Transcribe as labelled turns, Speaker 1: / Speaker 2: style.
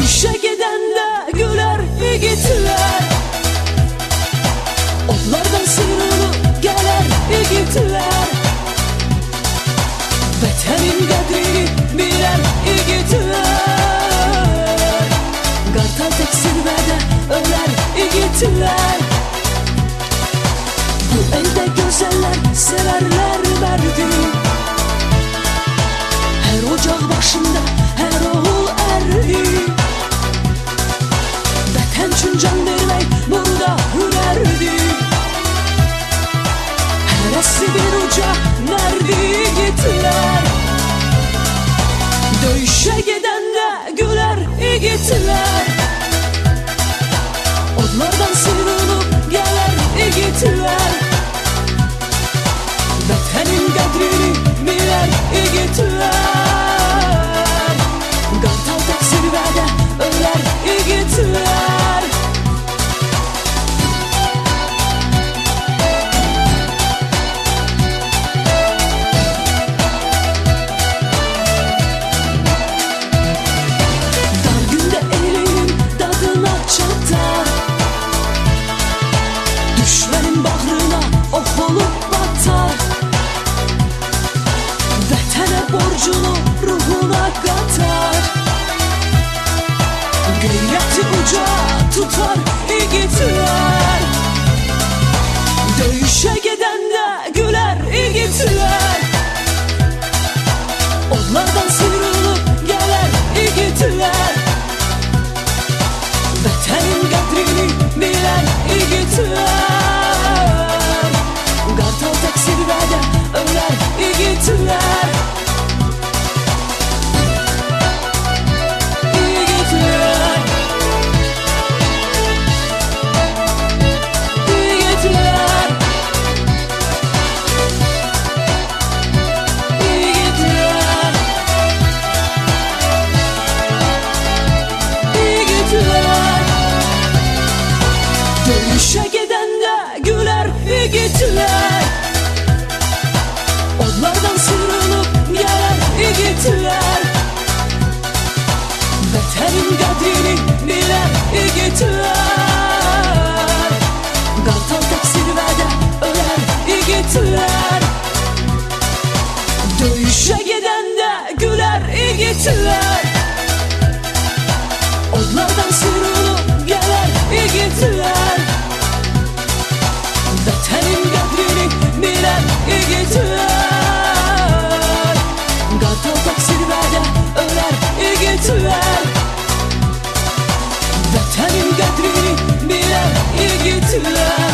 Speaker 1: Döyüşe gidende güler yigitler, otlardan sıyrılıp gelir yigitler. Vatanın kadrini bilen yigitler, Kartal tek zirvede öler yigitler. Bu elde güzeller severler verdi, her ocak başında her oğul erdi. Vatan için can vermek burada hünerdi, heresi bir uca nerede yigitler. Döyüşe gidende güler yigitler, otlardan sıyrılıp gelir yigitler. Vatanın kadrini bilen yigitler, Kartal tek zirvede öler yigitler. Dar günde elinin tadına çatar, düşmenin bağrına ok olup batar. Vatana borcunu ruhuna katar, gayreti uca tutar yigitler. Döyüşe gidende güler yigitler, otlardan sıyrılıp gelir yigitler. Vatanın kadrini bilen yigitler, Kartal tek zirvede öler yigitler. Döyüşe gidende güler yigitler, otlardan sıyrılıp gelir yigitler. Vatanın kadrini bilen yigitler, Kartal tek zirvede öler yigitler. Döyüşe gidende güler yigitler, otlardan sıyrılıp gelir yigitler. Vatanın kadrini bilen yigitler, Kartal tek zirvede öler yigitler. Vatanın kadrini bilen yigitler.